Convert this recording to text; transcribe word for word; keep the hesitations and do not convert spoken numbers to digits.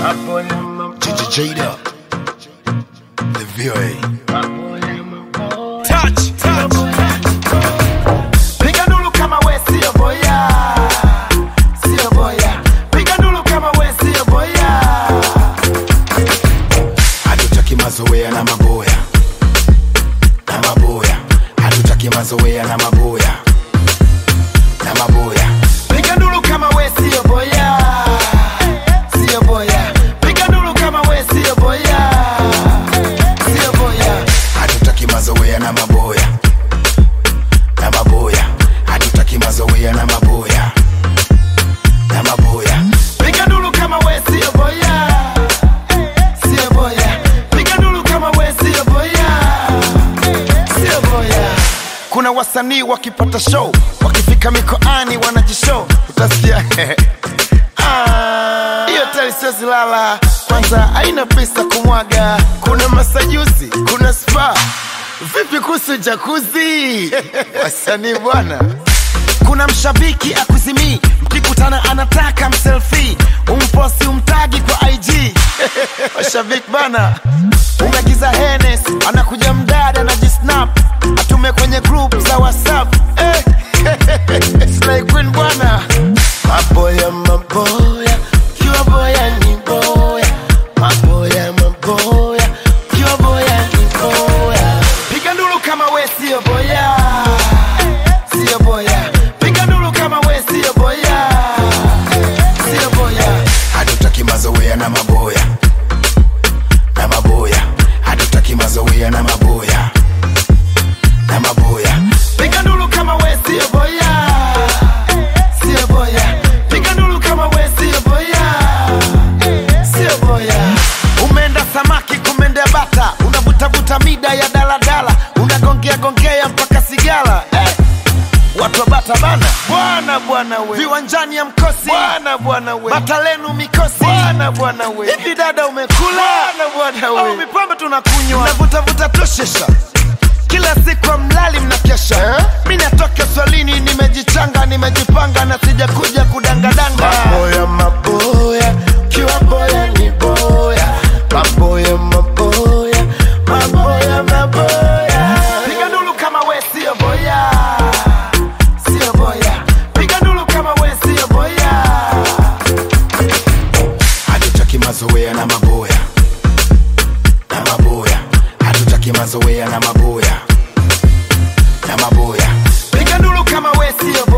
Gigi Jada, the V O A. Touch, touch. Piga ndulu kama we sio boya, sio boya. Piga ndulu kama we sio boya. Hatutaki mazoea na maboya, na maboya. Hatutaki mazoea na maboya, na maboya. Piga ndulu kama we sio boya, sio boya. Piga ndulu kama we sio boya, sio boya. Hatutaki mazoea na maboya, na maboya. Hatutaki mazoea na maboya, na maboya. Piga ndulu kama we sio boya, sio boya. Piga ndulu kama we sio boya, sio boya. Kuna wasanii wakipata show, wakifika mikoani wanajishow, utasikia ah, hiyo tali siwezi lala, kwanza haina pesa kumwaga. Kuna masajusi, kuna spa, vipi kuhusu jacuzzi? Wasanii bwana. Kuna mshabiki akuzimii, mkikutana anataka mselfie, umposti umtagi kwa I G. Washabiki bana. Umegiza Hennes, anakuja mdada na jisnap, atume kwenye group za WhatsApp. Eh, Slay Queen bwana. Maboya maboya, kiwa boya ni boya. Maboya maboya, kiwa boya ni boya. Piga ndulu kama we sio boya, sio boya. Piga ndulu kama we sio boya, sio boya. Hatutaki mazoea na maboya, na maboya. Hatutaki mazoea na maboya, na maboya. Piga ndulu kama we sio boya, sio boya. Piga ndulu kama we sio boya, sio boya. Umeenda samaki kumendea bata, unavutavuta mida ya daladala, unagongea gongea mpaka sigala. Eh, watu wa bata bana, bwana bwana we. Viwanjani ya mkosi, bwana bwana we. Bata lenu mikosi, bwana bwana we. Hivi dada umekula, bwana bwana we. Au mipambe tunakunywa, unavutavuta toshesha. Kila siku mlali mnakesha, eh? Mimi natoka swalini, nimejichanga, nimejipanga na sija kuja kudangadanga. Maboya maboya, kiwa boya ni boya. Maboya maboya, maboya maboya. Piga ndulu kama we sio boya, sio boya. Piga ndulu kama we sio boya. Hatutaki mazoea na maboya, na maboya. Hatutaki mazoea na maboya, na maboya. Piga ndulu kama we sio